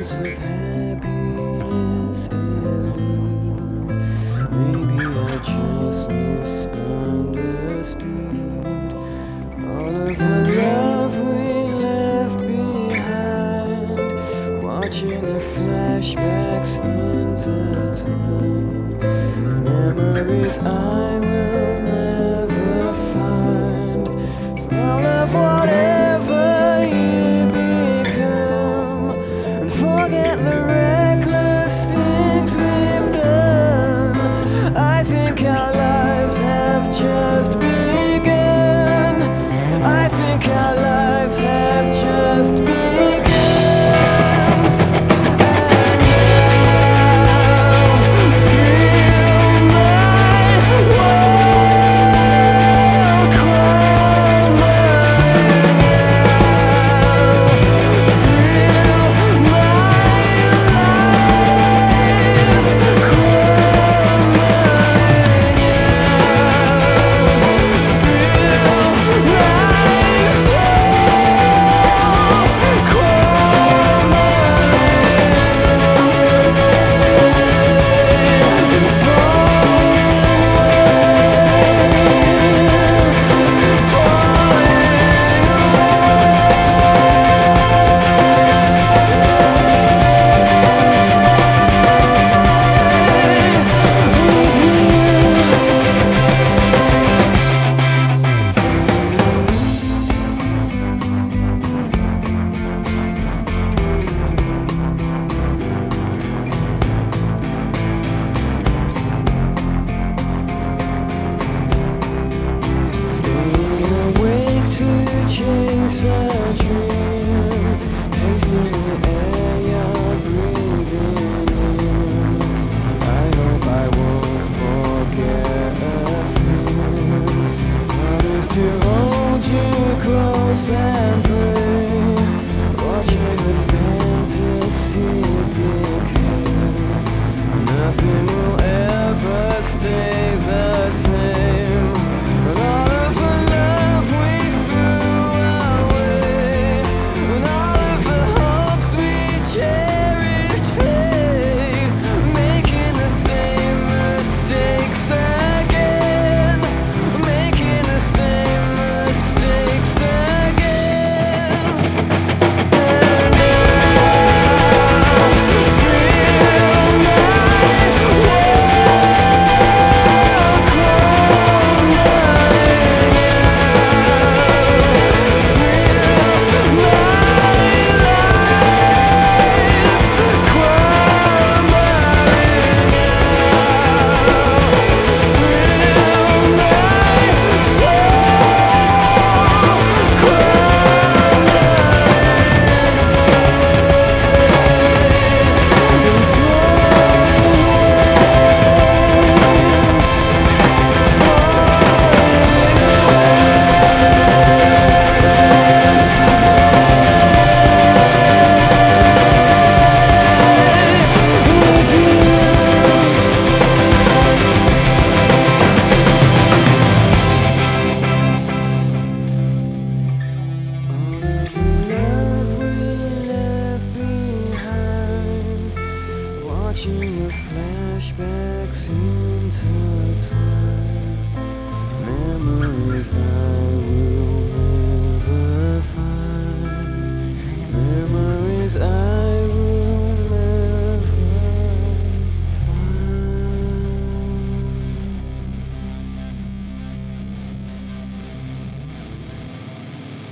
sense of happiness elude. Maybe I just misunderstood all of the love we left behind, watching the flashbacks intertwine, memories I will never find. Smell of whatever you become, and forget the reckless things we've done. I think our lives have just begun. I think our lives have just begun. Chase a dream, tasting the air you're breathing in. I hope I won't forget a thing. Promise to hold you close and pray, watching the fantasies decay. Nothing will ever stay the same. And all of the love we threw away, and all of the hopes we cherished fade, making the same mistakes again, making the same mistakes again. And I feel my world crumbling. Watching the flashbacks intertwine, memories